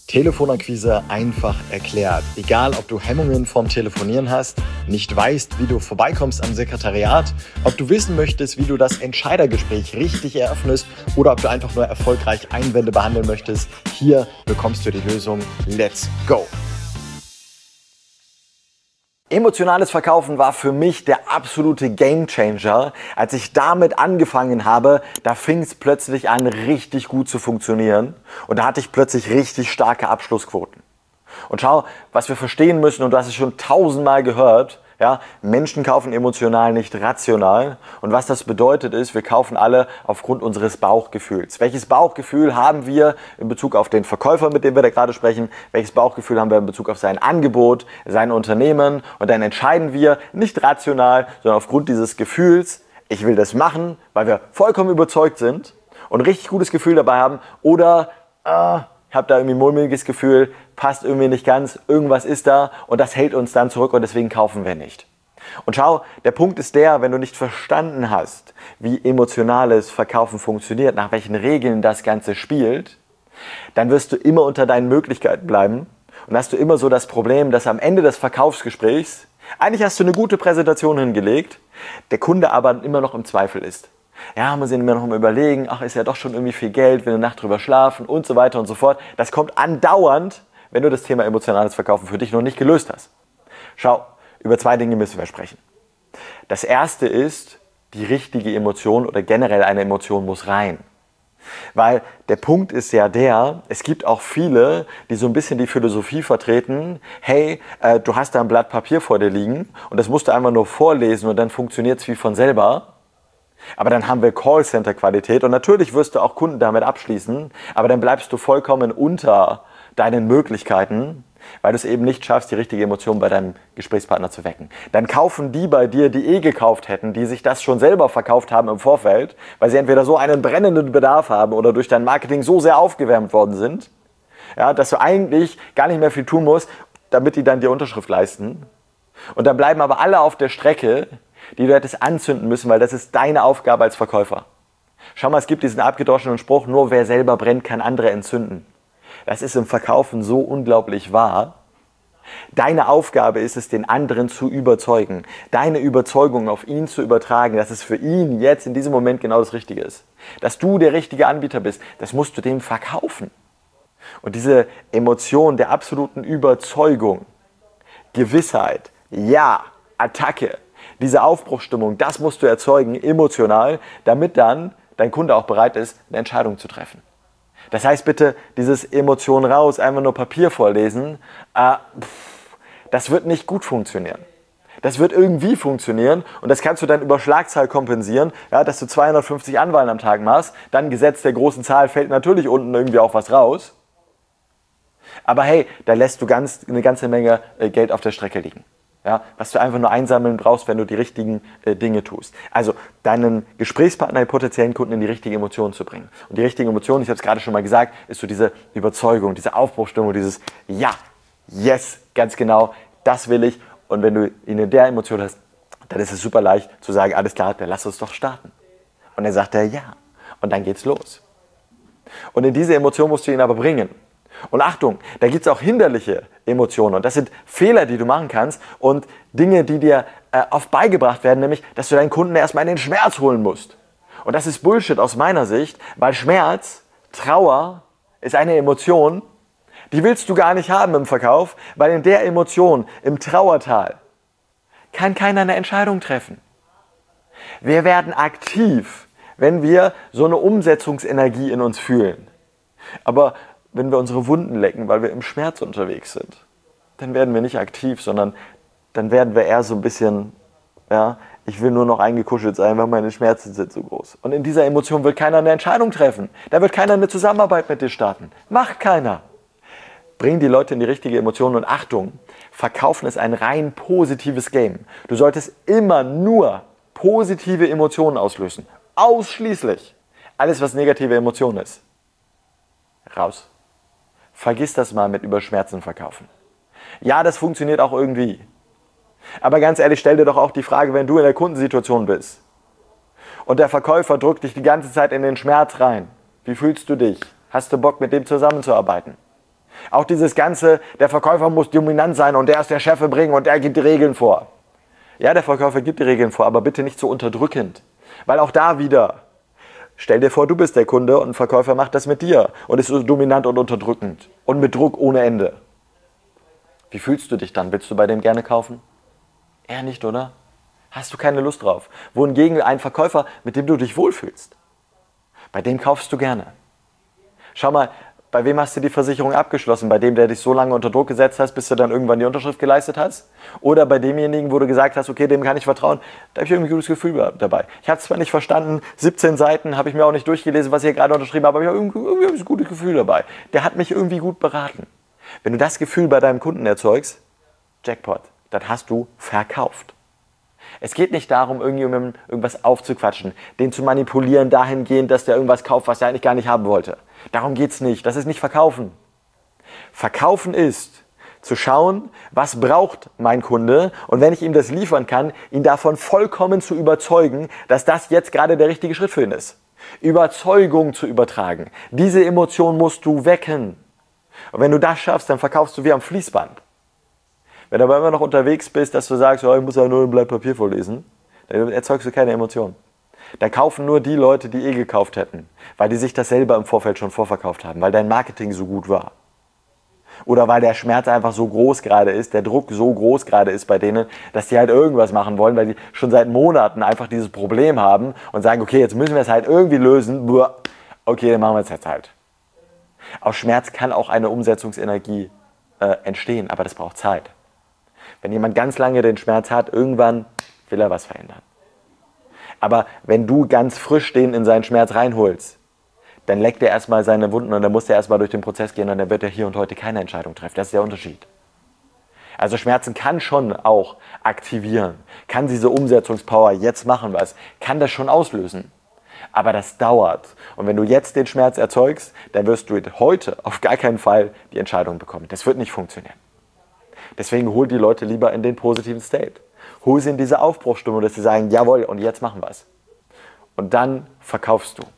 Telefonakquise einfach erklärt. Egal, ob du Hemmungen vom Telefonieren hast, nicht weißt, wie du vorbeikommst am Sekretariat, ob du wissen möchtest, wie du das Entscheidergespräch richtig eröffnest oder ob du einfach nur erfolgreich Einwände behandeln möchtest, hier bekommst du die Lösung. Let's go! Emotionales Verkaufen war für mich der absolute Gamechanger. Als ich damit angefangen habe, da fing es plötzlich an, richtig gut zu funktionieren. Und da hatte ich plötzlich richtig starke Abschlussquoten. Und schau, was wir verstehen müssen, und du hast es schon 1000-mal gehört, ja, Menschen kaufen emotional, nicht rational. Und was das bedeutet ist, wir kaufen alle aufgrund unseres Bauchgefühls. Welches Bauchgefühl haben wir in Bezug auf den Verkäufer, mit dem wir da gerade sprechen? Welches Bauchgefühl haben wir in Bezug auf sein Angebot, sein Unternehmen? Und dann entscheiden wir nicht rational, sondern aufgrund dieses Gefühls, ich will das machen, weil wir vollkommen überzeugt sind und ein richtig gutes Gefühl dabei haben. Oder ich habe da irgendwie ein mulmiges Gefühl, passt irgendwie nicht ganz, irgendwas ist da und das hält uns dann zurück und deswegen kaufen wir nicht. Und schau, der Punkt ist der, wenn du nicht verstanden hast, wie emotionales Verkaufen funktioniert, nach welchen Regeln das Ganze spielt, dann wirst du immer unter deinen Möglichkeiten bleiben und hast du immer so das Problem, dass am Ende des Verkaufsgesprächs, eigentlich hast du eine gute Präsentation hingelegt, der Kunde aber immer noch im Zweifel ist. Ja, muss ich mir noch mal überlegen, ach, ist ja doch schon irgendwie viel Geld, will eine Nacht drüber schlafen und so weiter und so fort. Das kommt andauernd, wenn du das Thema emotionales Verkaufen für dich noch nicht gelöst hast. Schau, über 2 Dinge müssen wir sprechen. Das erste ist, die richtige Emotion oder generell eine Emotion muss rein. Weil der Punkt ist ja der, es gibt auch viele, die so ein bisschen die Philosophie vertreten, hey, du hast da ein Blatt Papier vor dir liegen und das musst du einfach nur vorlesen und dann funktioniert es wie von selber. Aber dann haben wir Callcenter-Qualität und natürlich wirst du auch Kunden damit abschließen, aber dann bleibst du vollkommen unter deinen Möglichkeiten, weil du es eben nicht schaffst, die richtige Emotion bei deinem Gesprächspartner zu wecken. Dann kaufen die bei dir, die gekauft hätten, die sich das schon selber verkauft haben im Vorfeld, weil sie entweder so einen brennenden Bedarf haben oder durch dein Marketing so sehr aufgewärmt worden sind, ja, dass du eigentlich gar nicht mehr viel tun musst, damit die dann die Unterschrift leisten. Und dann bleiben aber alle auf der Strecke, die du hättest anzünden müssen, weil das ist deine Aufgabe als Verkäufer. Schau mal, es gibt diesen abgedroschenen Spruch, nur wer selber brennt, kann andere entzünden. Das ist im Verkaufen so unglaublich wahr. Deine Aufgabe ist es, den anderen zu überzeugen, deine Überzeugung auf ihn zu übertragen, dass es für ihn jetzt in diesem Moment genau das Richtige ist. Dass du der richtige Anbieter bist, das musst du dem verkaufen. Und diese Emotion der absoluten Überzeugung, Gewissheit, ja, Attacke, diese Aufbruchsstimmung, das musst du erzeugen, emotional, damit dann dein Kunde auch bereit ist, eine Entscheidung zu treffen. Das heißt bitte, dieses Emotion raus, einfach nur Papier vorlesen, das wird nicht gut funktionieren. Das wird irgendwie funktionieren und das kannst du dann über Schlagzahl kompensieren, ja, dass du 250 Anwahlen am Tag machst, dann Gesetz der großen Zahl fällt natürlich unten irgendwie auch was raus. Aber hey, da lässt du eine ganze Menge Geld auf der Strecke liegen. Ja, was du einfach nur einsammeln brauchst, wenn du die richtigen Dinge tust. Also deinen Gesprächspartner, den potenziellen Kunden in die richtige Emotion zu bringen. Und die richtige Emotion, ich habe es gerade schon mal gesagt, ist so diese Überzeugung, diese Aufbruchstimmung, dieses Ja, yes, ganz genau, das will ich. Und wenn du ihn in der Emotion hast, dann ist es super leicht zu sagen, alles klar, dann lass uns doch starten. Und dann sagt er ja. Und dann geht's los. Und in diese Emotion musst du ihn aber bringen. Und Achtung, da gibt es auch hinderliche Emotionen und das sind Fehler, die du machen kannst und Dinge, die dir oft beigebracht werden, nämlich, dass du deinen Kunden erstmal in den Schmerz holen musst. Und das ist Bullshit aus meiner Sicht, weil Schmerz, Trauer ist eine Emotion, die willst du gar nicht haben im Verkauf, weil in der Emotion, im Trauertal, kann keiner eine Entscheidung treffen. Wir werden aktiv, wenn wir so eine Umsetzungsenergie in uns fühlen. Aber wenn wir unsere Wunden lecken, weil wir im Schmerz unterwegs sind, dann werden wir nicht aktiv, sondern dann werden wir eher so ein bisschen, ja, ich will nur noch eingekuschelt sein, weil meine Schmerzen sind so groß. Und in dieser Emotion wird keiner eine Entscheidung treffen. Da wird keiner eine Zusammenarbeit mit dir starten. Macht keiner. Bring die Leute in die richtige Emotion und Achtung, Verkaufen ist ein rein positives Game. Du solltest immer nur positive Emotionen auslösen. Ausschließlich. Alles, was negative Emotionen ist. Raus. Vergiss das mal mit über Schmerzen verkaufen. Ja, das funktioniert auch irgendwie. Aber ganz ehrlich, stell dir doch auch die Frage, wenn du in der Kundensituation bist und der Verkäufer drückt dich die ganze Zeit in den Schmerz rein. Wie fühlst du dich? Hast du Bock, mit dem zusammenzuarbeiten? Auch dieses ganze, der Verkäufer muss dominant sein und der ist der Chef bringen und der gibt die Regeln vor. Ja, der Verkäufer gibt die Regeln vor, aber bitte nicht so unterdrückend. Weil auch da wieder, stell dir vor, du bist der Kunde und ein Verkäufer macht das mit dir und ist so dominant und unterdrückend und mit Druck ohne Ende. Wie fühlst du dich dann? Willst du bei dem gerne kaufen? Eher nicht, oder? Hast du keine Lust drauf. Wohingegen ein Verkäufer, mit dem du dich wohlfühlst, bei dem kaufst du gerne. Schau mal, bei wem hast du die Versicherung abgeschlossen? Bei dem, der dich so lange unter Druck gesetzt hat, bis du dann irgendwann die Unterschrift geleistet hast? Oder bei demjenigen, wo du gesagt hast, okay, dem kann ich vertrauen, da habe ich irgendwie ein gutes Gefühl dabei. Ich habe es zwar nicht verstanden, 17 Seiten habe ich mir auch nicht durchgelesen, was ich hier gerade unterschrieben habe, aber ich habe irgendwie ein gutes Gefühl dabei. Der hat mich irgendwie gut beraten. Wenn du das Gefühl bei deinem Kunden erzeugst, Jackpot, dann hast du verkauft. Es geht nicht darum, irgendjemandem irgendwas aufzuquatschen, den zu manipulieren dahingehend, dass der irgendwas kauft, was er eigentlich gar nicht haben wollte. Darum geht es nicht. Das ist nicht Verkaufen. Verkaufen ist, zu schauen, was braucht mein Kunde und wenn ich ihm das liefern kann, ihn davon vollkommen zu überzeugen, dass das jetzt gerade der richtige Schritt für ihn ist. Überzeugung zu übertragen. Diese Emotion musst du wecken. Und wenn du das schaffst, dann verkaufst du wie am Fließband. Wenn du aber immer noch unterwegs bist, dass du sagst, oh, ich muss ja nur ein Blatt Papier vorlesen, dann erzeugst du keine Emotion. Da kaufen nur die Leute, die gekauft hätten, weil die sich das selber im Vorfeld schon vorverkauft haben, weil dein Marketing so gut war. Oder weil der Schmerz einfach so groß gerade ist, der Druck so groß gerade ist bei denen, dass die halt irgendwas machen wollen, weil die schon seit Monaten einfach dieses Problem haben und sagen, okay, jetzt müssen wir es halt irgendwie lösen. Okay, dann machen wir es jetzt halt. Aus Schmerz kann auch eine Umsetzungsenergie entstehen, aber das braucht Zeit. Wenn jemand ganz lange den Schmerz hat, irgendwann will er was verändern. Aber wenn du ganz frisch den in seinen Schmerz reinholst, dann leckt er erstmal seine Wunden und dann muss er erstmal durch den Prozess gehen und dann wird er hier und heute keine Entscheidung treffen. Das ist der Unterschied. Also Schmerzen kann schon auch aktivieren, kann diese Umsetzungspower, jetzt machen was, kann das schon auslösen. Aber das dauert. Und wenn du jetzt den Schmerz erzeugst, dann wirst du heute auf gar keinen Fall die Entscheidung bekommen. Das wird nicht funktionieren. Deswegen hol die Leute lieber in den positiven State. Hol sie in diese Aufbruchsstimmung, dass sie sagen, jawohl, und jetzt machen wir es. Und dann verkaufst du.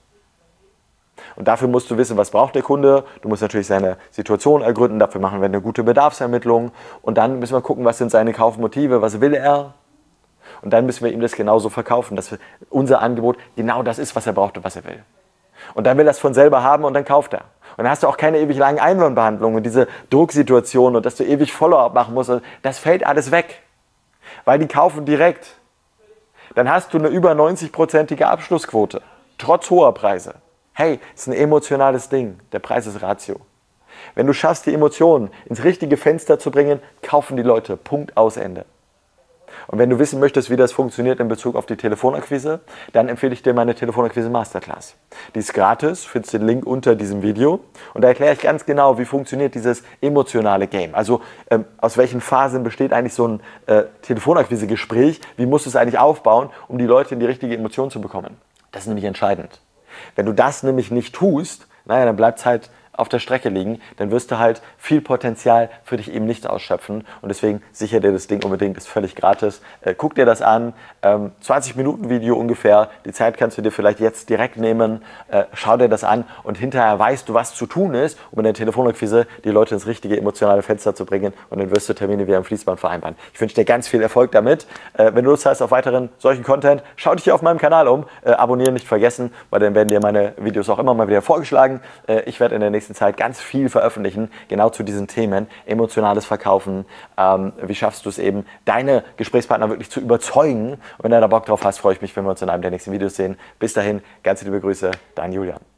Und dafür musst du wissen, was braucht der Kunde. Du musst natürlich seine Situation ergründen. Dafür machen wir eine gute Bedarfsermittlung. Und dann müssen wir gucken, was sind seine Kaufmotive, was will er. Und dann müssen wir ihm das genauso verkaufen, dass unser Angebot genau das ist, was er braucht und was er will. Und dann will er es von selber haben und dann kauft er. Und dann hast du auch keine ewig langen Einwandbehandlungen und diese Drucksituation und dass du ewig Follow-up machen musst. Das fällt alles weg, weil die kaufen direkt. Dann hast du eine über 90-prozentige Abschlussquote, trotz hoher Preise. Hey, ist ein emotionales Ding. Der Preis ist Ratio. Wenn du schaffst, die Emotionen ins richtige Fenster zu bringen, kaufen die Leute. Punkt, aus, Ende. Und wenn du wissen möchtest, wie das funktioniert in Bezug auf die Telefonakquise, dann empfehle ich dir meine Telefonakquise Masterclass. Die ist gratis, findest den Link unter diesem Video. Und da erkläre ich ganz genau, wie funktioniert dieses emotionale Game. Also aus welchen Phasen besteht eigentlich so ein Telefonakquise-Gespräch, wie musst du es eigentlich aufbauen, um die Leute in die richtige Emotion zu bekommen. Das ist nämlich entscheidend. Wenn du das nämlich nicht tust, naja, dann bleibt es halt auf der Strecke liegen, dann wirst du halt viel Potenzial für dich eben nicht ausschöpfen und deswegen sicher dir das Ding unbedingt, ist völlig gratis. Guck dir das an, 20 Minuten Video ungefähr, die Zeit kannst du dir vielleicht jetzt direkt nehmen, schau dir das an und hinterher weißt du, was zu tun ist, um in der Telefonakquise die Leute ins richtige emotionale Fenster zu bringen und dann wirst du Termine wie am Fließband vereinbaren. Ich wünsche dir ganz viel Erfolg damit. Wenn du Lust hast auf weiteren solchen Content, schau dich hier auf meinem Kanal um, abonnieren nicht vergessen, weil dann werden dir meine Videos auch immer mal wieder vorgeschlagen. Ich werde in der nächsten Zeit ganz viel veröffentlichen, genau zu diesen Themen, emotionales Verkaufen, wie schaffst du es eben, deine Gesprächspartner wirklich zu überzeugen und wenn du da Bock drauf hast, freue ich mich, wenn wir uns in einem der nächsten Videos sehen. Bis dahin, ganz liebe Grüße, dein Julian.